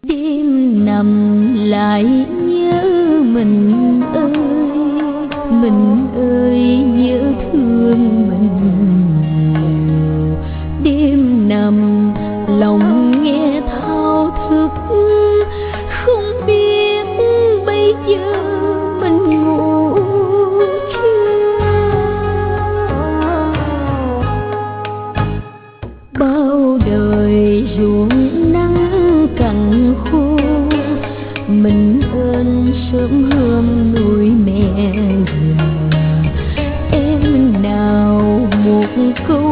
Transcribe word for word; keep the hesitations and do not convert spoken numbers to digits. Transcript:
đêm nằm lại nhớ mình ơi, mình ơi nhớ thương mình nhiều. Đêm nằm lòng nghe thao thức, không biết bây giờ mình ngủ chưa. Bao đời ruộng nắng cằn khô, mình ơn sớm hôm nuôi mẹ già. Em nào một câu